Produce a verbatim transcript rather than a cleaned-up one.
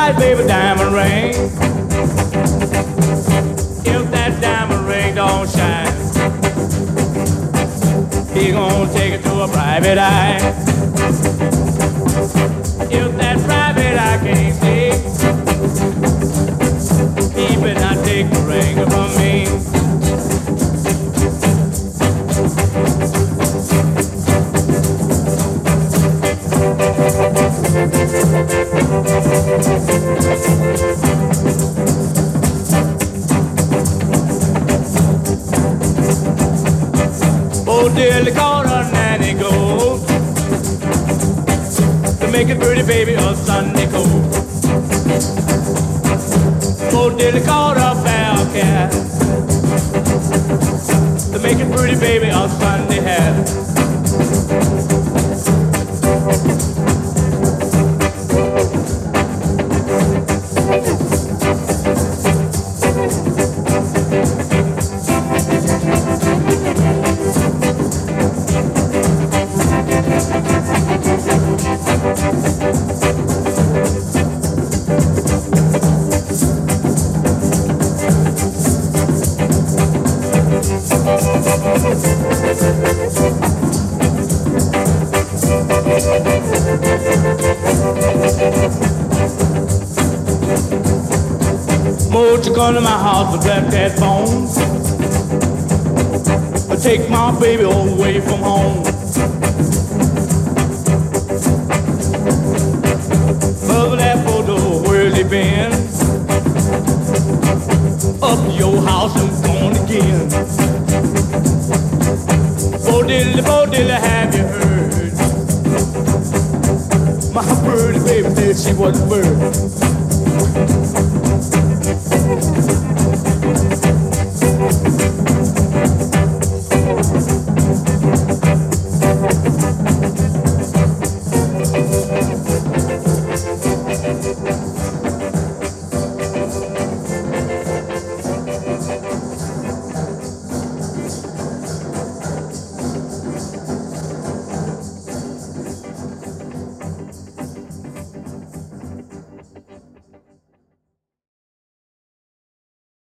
right, baby, diamond ring. If that diamond ring don't shine, he gonna take it to a private eye. If that private eye can't see, he better not take the ring from me. Oh, dearly called her nanny gold to make a pretty baby a Sunday coat. Oh, dearly called her bell cat to make a pretty baby a Sunday hat. Won't you come to my house and black that bone? Or take my baby away from home. Mother, that photo, where's he been? Up to your house and gone again. Bo diddly, bo diddly, have you heard? My birdie baby said she was a bird.